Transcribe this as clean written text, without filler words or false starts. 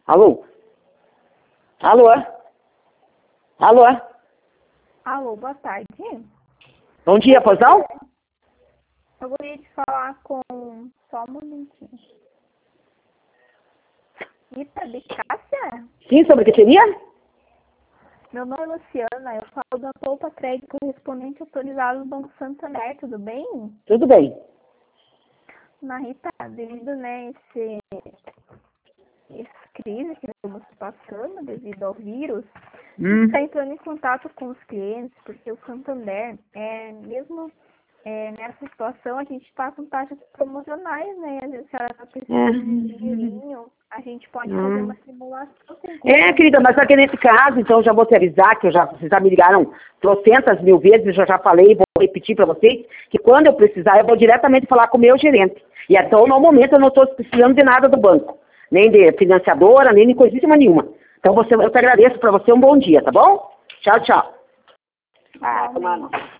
Alô? Alô? Alô? Alô, boa tarde. Bom dia, pois não? Eu gostaria de falar com... Só um momentinho. Rita de Cássia? Sim, sobre o que seria? Meu nome é Luciana, eu falo da Poupa Crédito Correspondente Autorizado do Banco Santander, tudo bem? Tudo bem. Na Rita, devido, né, essa crise que estamos passando devido ao vírus, a gente está entrando em contato com os clientes, porque o Santander, mesmo nessa situação, a gente está com taxas promocionais, né? Às vezes, se ela está precisando de um dinheirinho, a gente pode fazer uma simulação. Querida, mas só que nesse caso, então, já vou te avisar, que vocês já me ligaram trocentas mil vezes, eu já falei, vou repetir para vocês, que quando eu precisar, eu vou diretamente falar com o meu gerente. E então, no momento, eu não estou precisando de nada do banco, nem de financiadora, nem de coisíssima nenhuma. Então, eu te agradeço, para você um bom dia, tá bom? Tchau, tchau. Realmente.